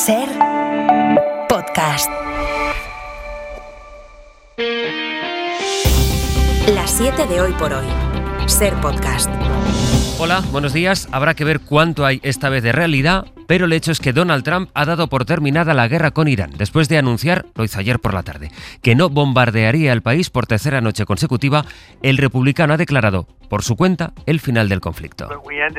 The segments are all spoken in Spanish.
Ser Podcast. Las 7 de Hoy por Hoy. Ser Podcast. Hola, buenos días. Habrá que ver cuánto hay esta vez de realidad, pero el hecho es que Donald Trump ha dado por terminada la guerra con Irán, después de anunciar, lo hizo ayer por la tarde, que no bombardearía el país por tercera noche consecutiva. El republicano ha declarado, por su cuenta, el final del conflicto.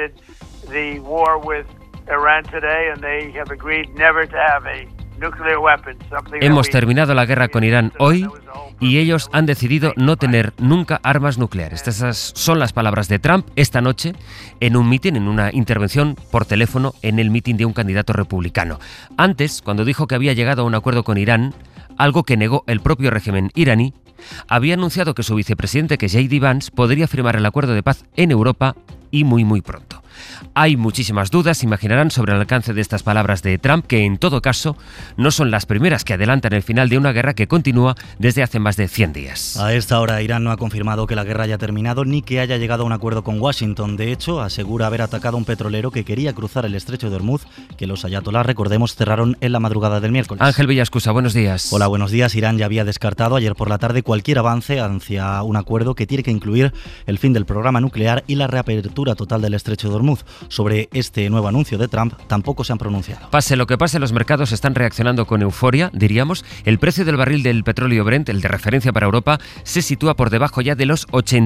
Hemos terminado la guerra con Irán hoy y ellos han decidido no tener nunca armas nucleares. Estas son las palabras de Trump esta noche en un mitin, en una intervención por teléfono en el mitin de un candidato republicano. Antes, cuando dijo que había llegado a un acuerdo con Irán, algo que negó el propio régimen iraní, había anunciado que su vicepresidente, que es J.D. Vance, podría firmar el acuerdo de paz en Europa y muy pronto. Hay muchísimas dudas, imaginarán, sobre el alcance de estas palabras de Trump, que en todo caso no son las primeras que adelantan el final de una guerra que continúa desde hace más de 100 días. A esta hora Irán no ha confirmado que la guerra haya terminado ni que haya llegado a un acuerdo con Washington. De hecho, asegura haber atacado a un petrolero que quería cruzar el estrecho de Hormuz, que los ayatolás, recordemos, cerraron en la madrugada del miércoles. Ángel Villascusa, buenos días. Hola, buenos días. Irán ya había descartado ayer por la tarde cualquier avance hacia un acuerdo que tiene que incluir el fin del programa nuclear y la reapertura total del estrecho de Hormuz. Sobre este nuevo anuncio de Trump tampoco se han pronunciado. Pase lo que pase, los mercados están reaccionando con euforia, diríamos. El precio del barril del petróleo Brent, el de referencia para Europa, se sitúa por debajo ya de los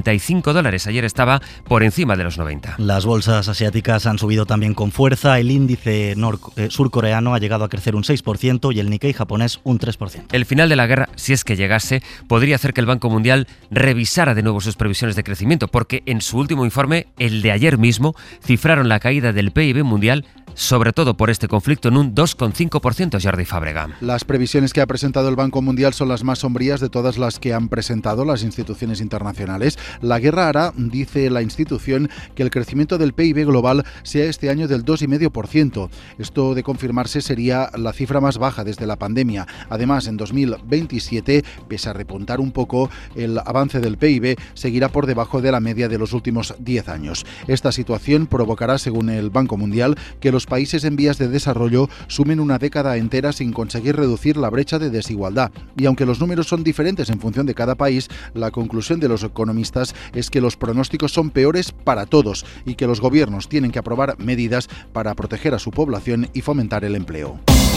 $85. Ayer estaba por encima de los 90. Las bolsas asiáticas han subido también con fuerza. El índice surcoreano ha llegado a crecer un 6% y el Nikkei japonés un 3%. El final de la guerra, si es que llegase, podría hacer que el Banco Mundial revisara de nuevo sus previsiones de crecimiento, porque en su último informe, el de ayer mismo, cifraron la caída del PIB mundial, sobre todo por este conflicto, en un 2,5%, Jordi Fábrega. Las previsiones que ha presentado el Banco Mundial son las más sombrías de todas las que han presentado las instituciones internacionales. La guerra hará, dice la institución, que el crecimiento del PIB global sea este año del 2,5%. Esto, de confirmarse, sería la cifra más baja desde la pandemia. Además, en 2027, pese a repuntar un poco, el avance del PIB seguirá por debajo de la media de los últimos 10 años. Esta situación provocará, según el Banco Mundial, que los países en vías de desarrollo sumen una década entera sin conseguir reducir la brecha de desigualdad. Y aunque los números son diferentes en función de cada país, la conclusión de los economistas es que los pronósticos son peores para todos y que los gobiernos tienen que aprobar medidas para proteger a su población y fomentar el empleo.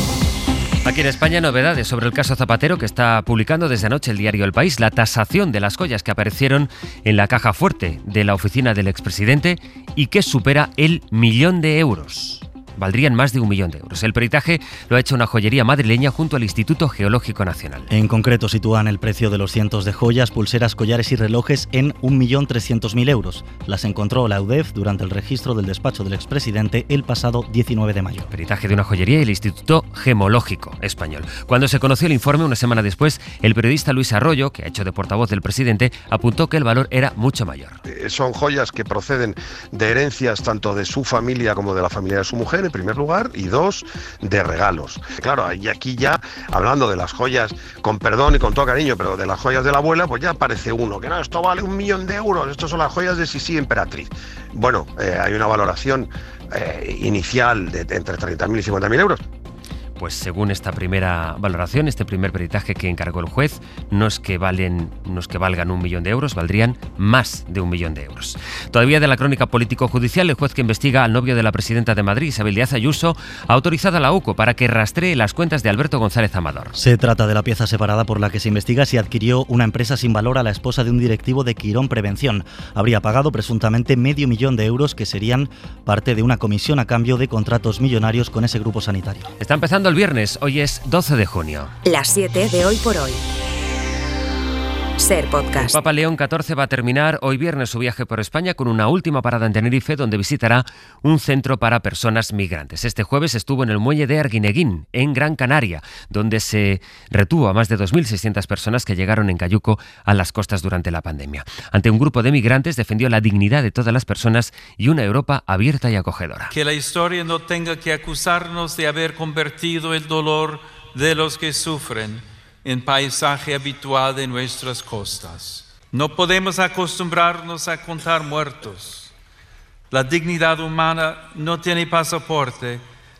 Aquí en España, novedades sobre el caso Zapatero, que está publicando desde anoche el diario El País. La tasación de las joyas que aparecieron en la caja fuerte de la oficina del expresidente y que supera el 1.000.000 de euros. Valdrían más de 1.000.000 de euros. El peritaje lo ha hecho una joyería madrileña junto al Instituto Geológico Nacional. En concreto, sitúan el precio de los cientos de joyas, pulseras, collares y relojes en 1.300.000 euros. Las encontró la UDEF durante el registro del despacho del expresidente el pasado 19 de mayo. Peritaje de una joyería y el Instituto Gemológico Español. Cuando se conoció el informe, una semana después, el periodista Luis Arroyo, que ha hecho de portavoz del presidente, apuntó que el valor era mucho mayor. Son joyas que proceden de herencias tanto de su familia como de la familia de su mujer, en primer lugar, y dos, de regalos. Claro, y aquí ya, hablando de las joyas, con perdón y con todo cariño, pero de las joyas de la abuela, pues ya aparece uno, que no, esto vale 1.000.000 de euros, estas son las joyas de Sisi Emperatriz. Bueno, hay una valoración inicial de entre 30.000 y 50.000 euros. Pues según esta primera valoración, este primer peritaje que encargó el juez, no es que valgan 1.000.000 de euros, valdrían más de 1.000.000 de euros. Todavía de la crónica político-judicial, el juez que investiga al novio de la presidenta de Madrid, Isabel Díaz Ayuso, ha autorizado a la UCO para que rastree las cuentas de Alberto González Amador. Se trata de la pieza separada por la que se investiga si adquirió una empresa sin valor a la esposa de un directivo de Quirón Prevención. Habría pagado presuntamente 500.000 de euros, que serían parte de una comisión a cambio de contratos millonarios con ese grupo sanitario. Está empezando el viernes, hoy es 12 de junio. Las 7 de Hoy por Hoy. Ser Podcast. El Papa León XIV va a terminar hoy viernes su viaje por España con una última parada en Tenerife, donde visitará un centro para personas migrantes. Este jueves estuvo en el muelle de Arguineguín, en Gran Canaria, donde se retuvo a más de 2.600 personas que llegaron en cayuco a las costas durante la pandemia. Ante un grupo de migrantes defendió la dignidad de todas las personas y una Europa abierta y acogedora. Que la historia no tenga que acusarnos de haber convertido el dolor de los que sufren en paisaje habitual de nuestras costas. No podemos acostumbrarnos a contar muertos. La dignidad humana no tiene pasaporte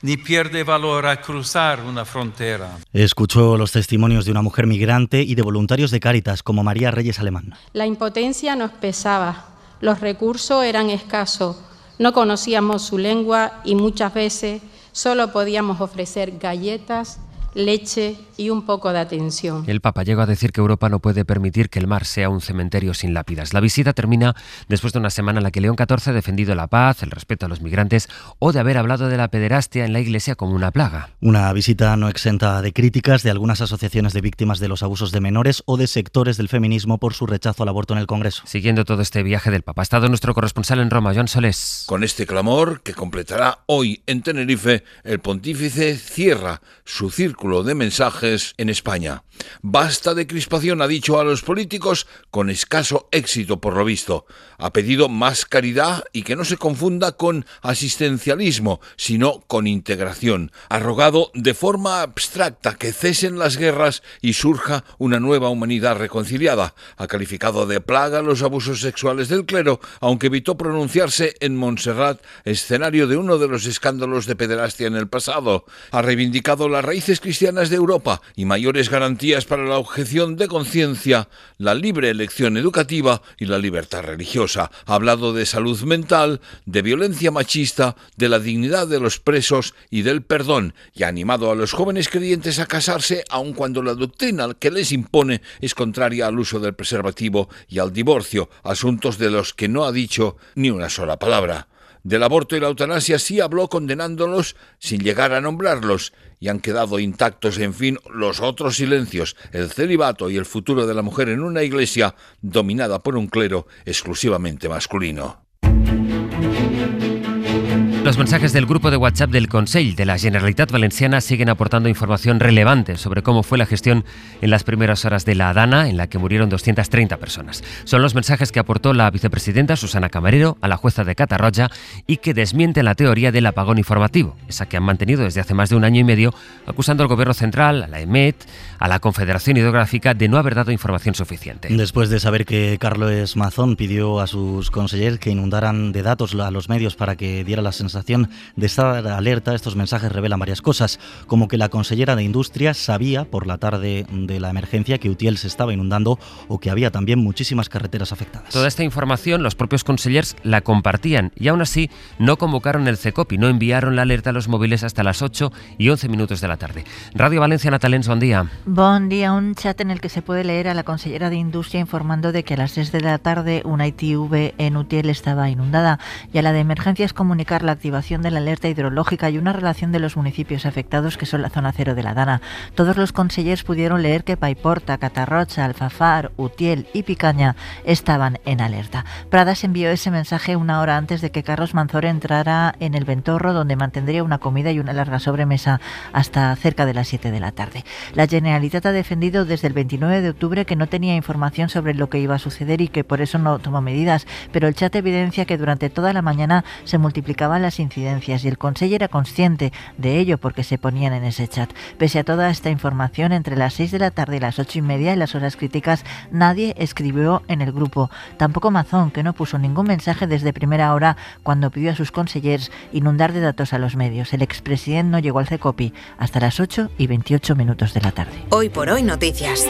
ni pierde valor al cruzar una frontera. Escuchó los testimonios de una mujer migrante y de voluntarios de Cáritas, como María Reyes Alemán. La impotencia nos pesaba, los recursos eran escasos, no conocíamos su lengua y muchas veces solo podíamos ofrecer galletas, leche y un poco de atención. El Papa llegó a decir que Europa no puede permitir que el mar sea un cementerio sin lápidas. La visita termina después de una semana en la que León XIV ha defendido la paz, el respeto a los migrantes o de haber hablado de la pederastia en la Iglesia como una plaga. Una visita no exenta de críticas de algunas asociaciones de víctimas de los abusos de menores o de sectores del feminismo por su rechazo al aborto en el Congreso. Siguiendo todo este viaje del Papa, ha estado nuestro corresponsal en Roma, Joan Solés. Con este clamor, que completará hoy en Tenerife, el pontífice cierra su círculo de mensajes en España. Basta de crispación, ha dicho a los políticos, con escaso éxito por lo visto. Ha pedido más caridad y que no se confunda con asistencialismo, sino con integración. Ha rogado de forma abstracta que cesen las guerras y surja una nueva humanidad reconciliada. Ha calificado de plaga los abusos sexuales del clero, aunque evitó pronunciarse en Montserrat, escenario de uno de los escándalos de pederastia en el pasado. Ha reivindicado las raíces cristianas de Europa y mayores garantías para la objeción de conciencia, la libre elección educativa y la libertad religiosa. Ha hablado de salud mental, de violencia machista, de la dignidad de los presos y del perdón, y ha animado a los jóvenes creyentes a casarse aun cuando la doctrina que les impone es contraria al uso del preservativo y al divorcio, asuntos de los que no ha dicho ni una sola palabra. Del aborto y la eutanasia sí habló condenándolos sin llegar a nombrarlos, y han quedado intactos, en fin, los otros silencios, el celibato y el futuro de la mujer en una iglesia dominada por un clero exclusivamente masculino. Los mensajes del grupo de WhatsApp del Consell de la Generalitat Valenciana siguen aportando información relevante sobre cómo fue la gestión en las primeras horas de la Dana, en la que murieron 230 personas. Son los mensajes que aportó la vicepresidenta Susana Camarero a la jueza de Catarroja y que desmienten la teoría del apagón informativo, esa que han mantenido desde hace más de un año y medio, acusando al Gobierno central, a la EMET, a la Confederación Hidrográfica de no haber dado información suficiente. Después de saber que Carlos Mazón pidió a sus consejeros que inundaran de datos a los medios para que diera la sensación de estar alerta, estos mensajes revelan varias cosas, como que la consellera de Industria sabía por la tarde de la emergencia que Utiel se estaba inundando o que había también muchísimas carreteras afectadas. Toda esta información los propios consellers la compartían y aún así no convocaron el CECOPI, no enviaron la alerta a los móviles hasta las 8 y 11 minutos de la tarde. Radio Valencia, Natalens, buen día. Buen día, un chat en el que se puede leer a la consellera de Industria informando de que a las 6 de la tarde una ITV en Utiel estaba inundada, y a la de Emergencias comunicar la activación de la alerta hidrológica y una relación de los municipios afectados que son la zona cero de la Dana. Todos los consellers pudieron leer que Paiporta, Catarroja, Alfafar, Utiel y Picaña estaban en alerta. Pradas envió ese mensaje una hora antes de que Carlos Manzor entrara en el Ventorro, donde mantendría una comida y una larga sobremesa hasta cerca de las 7 de la tarde. La Generalitat ha defendido desde el 29 de octubre que no tenía información sobre lo que iba a suceder y que por eso no tomó medidas, pero el chat evidencia que durante toda la mañana se multiplicaban las incidencias y el Consell era consciente de ello porque se ponían en ese chat. Pese a toda esta información, entre las 6 de la tarde y las 8:30, en las horas críticas, nadie escribió en el grupo. Tampoco Mazón, que no puso ningún mensaje desde primera hora cuando pidió a sus consellers inundar de datos a los medios. El expresidente no llegó al CECOPI hasta las 8:28 de la tarde. Hoy por hoy noticias.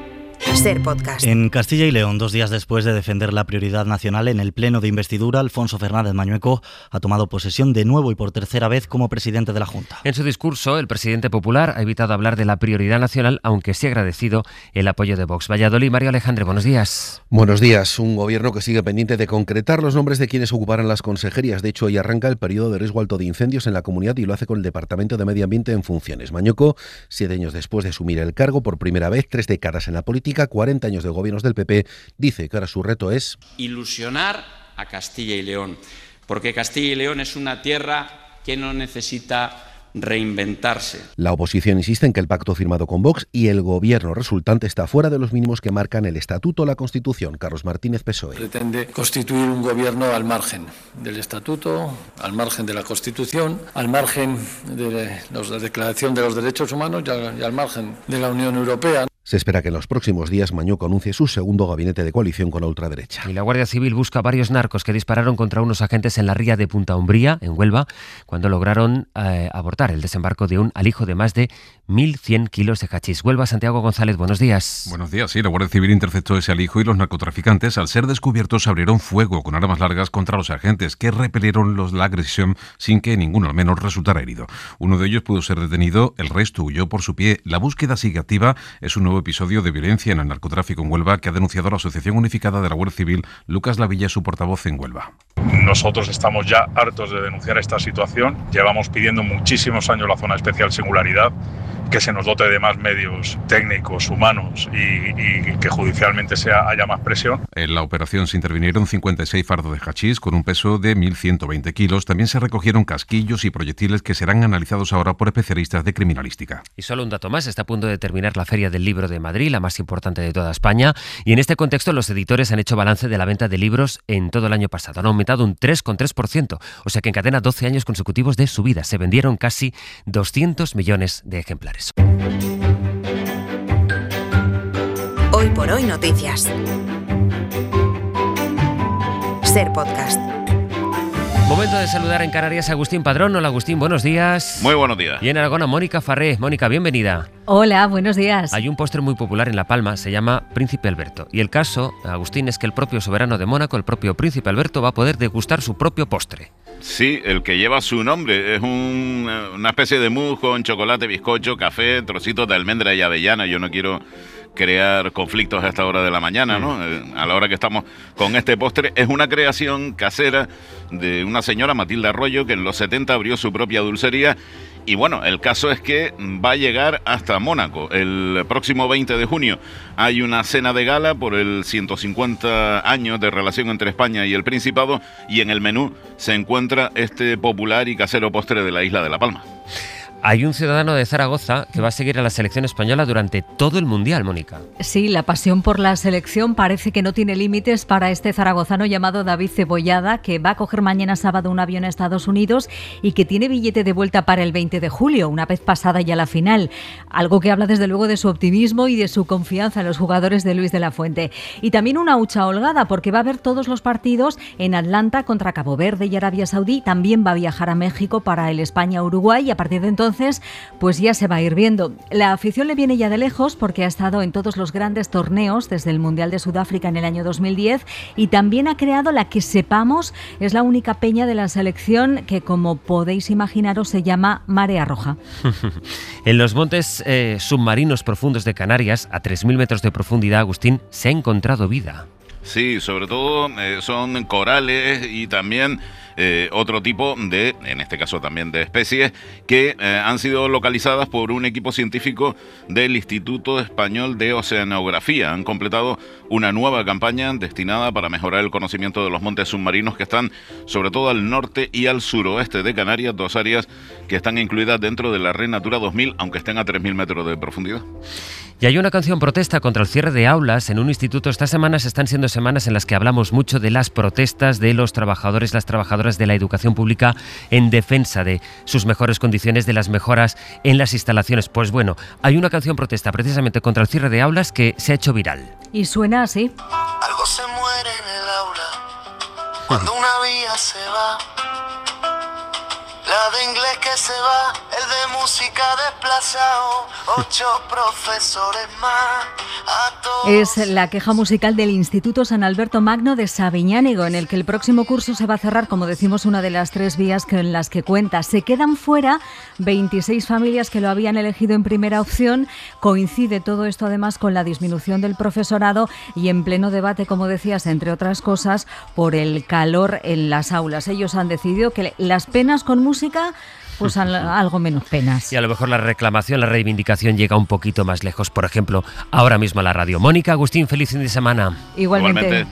Ser podcast. En Castilla y León, 2 días después de defender la prioridad nacional en el pleno de investidura, Alfonso Fernández Mañueco ha tomado posesión de nuevo y por tercera vez como presidente de la Junta. En su discurso, el presidente popular ha evitado hablar de la prioridad nacional, aunque sí ha agradecido el apoyo de Vox. Valladolid, Mario Alejandre, buenos días. Buenos días. Un gobierno que sigue pendiente de concretar los nombres de quienes ocuparán las consejerías. De hecho, hoy arranca el periodo de riesgo alto de incendios en la comunidad y lo hace con el Departamento de Medio Ambiente en funciones. Mañueco, 7 años después de asumir el cargo, por primera vez, 3 décadas en la política, 40 años de gobiernos del PP, dice que ahora su reto es ilusionar a Castilla y León, porque Castilla y León es una tierra que no necesita reinventarse. La oposición insiste en que el pacto firmado con Vox y el gobierno resultante está fuera de los mínimos que marcan el Estatuto o la Constitución. Carlos Martínez, PSOE. Pretende constituir un gobierno al margen del Estatuto, al margen de la Constitución, al margen de la Declaración de los Derechos Humanos y al margen de la Unión Europea. Se espera que en los próximos días Mañueco anuncie su segundo gabinete de coalición con la ultraderecha. Y la Guardia Civil busca a varios narcos que dispararon contra unos agentes en la ría de Punta Umbría, en Huelva, cuando lograron abortar el desembarco de un alijo de más de 1.100 kilos de hachís. Huelva, Santiago González, buenos días. Buenos días, sí, la Guardia Civil interceptó ese alijo y los narcotraficantes, al ser descubiertos, abrieron fuego con armas largas contra los agentes, que repelieron la agresión sin que ninguno al menos resultara herido. Uno de ellos pudo ser detenido, el resto huyó por su pie. La búsqueda sigue activa. Es un nuevo episodio de violencia en el narcotráfico en Huelva que ha denunciado la Asociación Unificada de la Guardia Civil. Lucas Lavilla, su portavoz en Huelva. Nosotros estamos ya hartos de denunciar esta situación. Llevamos pidiendo muchísimos años la zona especial singularidad, que se nos dote de más medios técnicos, humanos y que judicialmente haya más presión. En la operación se intervinieron 56 fardos de hachís con un peso de 1.120 kilos. También se recogieron casquillos y proyectiles que serán analizados ahora por especialistas de criminalística. Y solo un dato más, está a punto de terminar la Feria del Libro de Madrid, la más importante de toda España, y en este contexto los editores han hecho balance de la venta de libros en todo el año pasado. Han aumentado un 3,3%, o sea que encadena 12 años consecutivos de subida. Se vendieron casi 200 millones de ejemplares. Hoy por hoy noticias. Ser podcast. Momento de saludar en Canarias a Agustín Padrón. Hola Agustín, buenos días. Muy buenos días. Y en Aragón a Mónica Farré. Mónica, bienvenida. Hola, buenos días. Hay un postre muy popular en La Palma, se llama Príncipe Alberto. Y el caso, Agustín, es que el propio soberano de Mónaco, el propio Príncipe Alberto, va a poder degustar su propio postre. Sí, el que lleva su nombre. Es una especie de mousse con chocolate, bizcocho, café, trocitos de almendra y avellana. Yo no quiero crear conflictos a esta hora de la mañana, ¿no? A la hora que estamos con este postre. Es una creación casera de una señora, Matilde Arroyo, que en los 70 abrió su propia dulcería. Y bueno, el caso es que va a llegar hasta Mónaco. El próximo 20 de junio hay una cena de gala por el 150 años de relación entre España y el Principado, y en el menú se encuentra este popular y casero postre de la isla de La Palma. Hay un ciudadano de Zaragoza que va a seguir a la selección española durante todo el Mundial, Mónica. Sí, la pasión por la selección parece que no tiene límites para este zaragozano llamado David Cebollada, que va a coger mañana sábado un avión a Estados Unidos y que tiene billete de vuelta para el 20 de julio, una vez pasada ya la final. Algo que habla desde luego de su optimismo y de su confianza en los jugadores de Luis de la Fuente. Y también una hucha holgada, porque va a ver todos los partidos en Atlanta contra Cabo Verde y Arabia Saudí. También va a viajar a México para el España-Uruguay y a partir de entonces pues ya se va a ir viendo. La afición le viene ya de lejos porque ha estado en todos los grandes torneos desde el Mundial de Sudáfrica en el año 2010 y también ha creado la que sepamos es la única peña de la selección que, como podéis imaginaros, se llama Marea Roja. En los montes submarinos profundos de Canarias, a 3.000 metros de profundidad, Agustín, se ha encontrado vida. Sí, sobre todo son corales y también otro tipo de, en este caso también de especies, que han sido localizadas por un equipo científico del Instituto Español de Oceanografía. Han completado una nueva campaña destinada para mejorar el conocimiento de los montes submarinos que están sobre todo al norte y al suroeste de Canarias, dos áreas que están incluidas dentro de la Red Natura 2000, aunque estén a 3.000 metros de profundidad. Y hay una canción protesta contra el cierre de aulas en un instituto. Estas semanas están siendo semanas en las que hablamos mucho de las protestas de los trabajadores, las trabajadoras de la educación pública en defensa de sus mejores condiciones, de las mejoras en las instalaciones. Pues bueno, hay una canción protesta precisamente contra el cierre de aulas que se ha hecho viral. Y suena así. Algo se muere en el aula cuando una vía se va. La de inglés que se va, el de música desplazado, 8 profesores más. Es la queja musical del Instituto San Alberto Magno de Sabiñánigo, en el que el próximo curso se va a cerrar, como decimos, una de las 3 vías en las que cuenta. Se quedan fuera 26 familias que lo habían elegido en primera opción. Coincide todo esto además con la disminución del profesorado y en pleno debate, como decías, entre otras cosas, por el calor en las aulas. Ellos han decidido que las penas con música, pues algo menos penas. Y a lo mejor la reclamación, la reivindicación llega un poquito más lejos. Por ejemplo, ahora mismo a la radio. Mónica, Agustín, feliz fin de semana. Igualmente.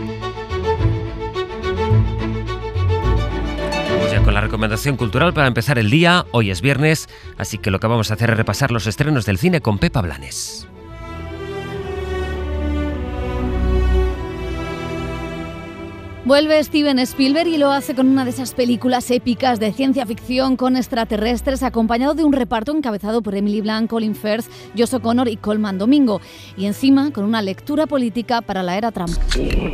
Vamos ya con la recomendación cultural para empezar el día. Hoy es viernes, así que lo que vamos a hacer es repasar los estrenos del cine con Pepa Blanes. Vuelve Steven Spielberg y lo hace con una de esas películas épicas de ciencia ficción con extraterrestres, acompañado de un reparto encabezado por Emily Blunt, Colin Firth, Josh O'Connor y Colman Domingo. Y encima con una lectura política para la era Trump.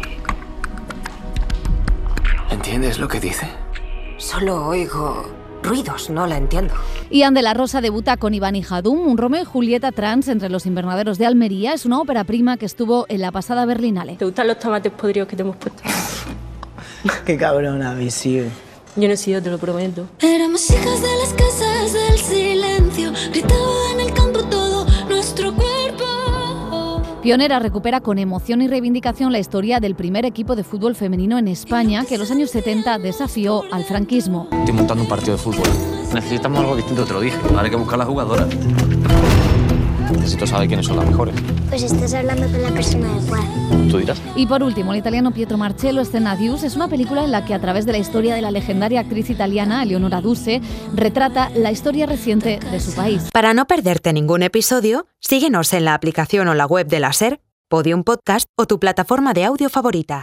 ¿Entiendes lo que dice? Solo oigo ruidos, no la entiendo. Y Anne de la Rosa debuta con Iván y Jadum, un Romeo y Julieta trans entre los invernaderos de Almería. Es una ópera prima que estuvo en la pasada Berlinale. ¿Te gustan los tomates podridos que te hemos puesto? Qué cabrona, me sigue. Yo no he sido, te lo prometo. Éramos hijas de las casas del silencio, gritaba en el campo todo nuestro cuerpo. Pionera recupera con emoción y reivindicación la historia del primer equipo de fútbol femenino en España que en los años 70 desafió al franquismo. Estoy montando un partido de fútbol. Necesitamos algo distinto, te lo dije. Ahora hay que buscar las jugadoras. Necesito saber quiénes son las mejores. Pues estás hablando con la persona adecuada. Tú dirás. Y por último, el italiano Pietro Marcello estrena Deuce. Es una película en la que a través de la historia de la legendaria actriz italiana Eleonora Duse retrata la historia reciente de su país. Para no perderte ningún episodio, síguenos en la aplicación o la web de la SER, Podium Podcast o tu plataforma de audio favorita.